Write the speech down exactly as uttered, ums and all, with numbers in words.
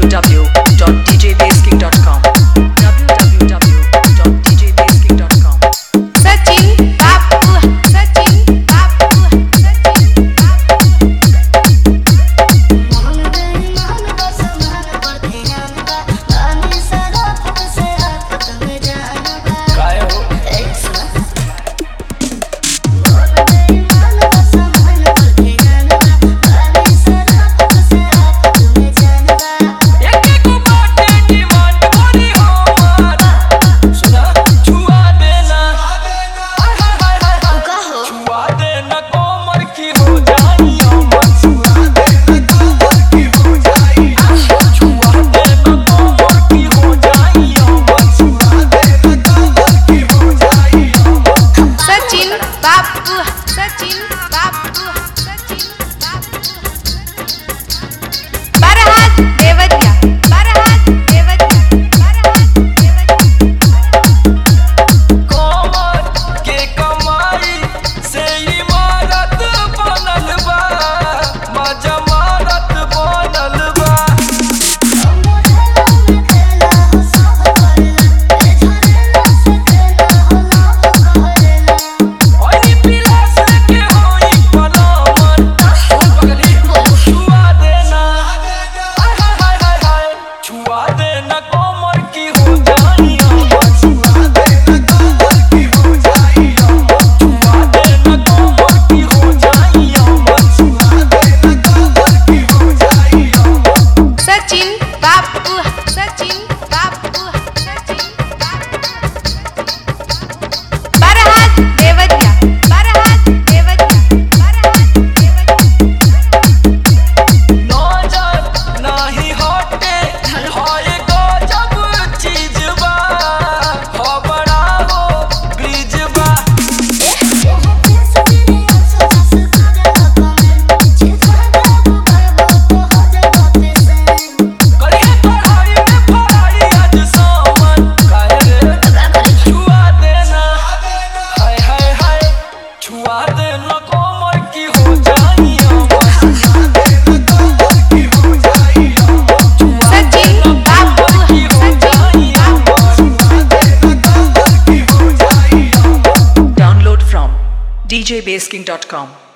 w w dot d j bass king dot com w w w dot d j bass king dot com Sachin बापू सचिन बापू सचिन बापू मोहन गई मोहन बस मान पर ध्यान बा पानी सारा फट से हाथ में जान बा काय हो ऐसा मोहन गई मोहन बस मान पर ध्यान बा पानी सारा फट से हाथ में जान बा एक को बाटे डिमांड बड़ी हमार सुना छुआ देना हाय हाय हाय हाय तू कहो छुआ देना कोमर की हो जाई अमर छुआ देना कोमर की हो जाई छुआ देना कोमर की हो जाई अमर छुआ देना कोमर की हो जाई अमर सचिन बापू सचिन बापू सचिन बापू बरहात देवरिया बरहात देवरिया बरहात देवरिया कोमर के कमाई से इमारत बनल बा मजमारत बनल बा मोहल्ला में खेला हो सब करला ए झरेला से खेला हो लाभ करेला ओनी पिलास के होई पलामन बोल बगली छुआ देना हाय हाय हाय हाय हाय छुआ देना कोमर की हो जाई अमर छुआ देना कोमर की हो जाई अमर छुआ देना कोमर की हो जाई अमर छुआ देना कोमर की हो जाई अमर सचिन बापू सचिन बापू सचिन बापू बरहात देवरिया बरहात देवरिया बरहात देवरिया नजर नाही हटे हाय गजब चीज बा हो बड़ा हो ब्रिज बा ओहो पेस तेरे आंसू जस करेला कमेंट जे खादा बुबाबो हो जाबो पेशेंट करिए पढ़ाई में पढ़ाई आज सामन काहे रे छुआ देना हाय हाय हाय छुआ देना कोमर की हो जाई अमर छुआ देना कोमर की हो जाई अमर छुआ सचिन बापू की हो सचिन जाई अमर छुआ देना कोमर की हो जाई अमर download from d j bass king dot com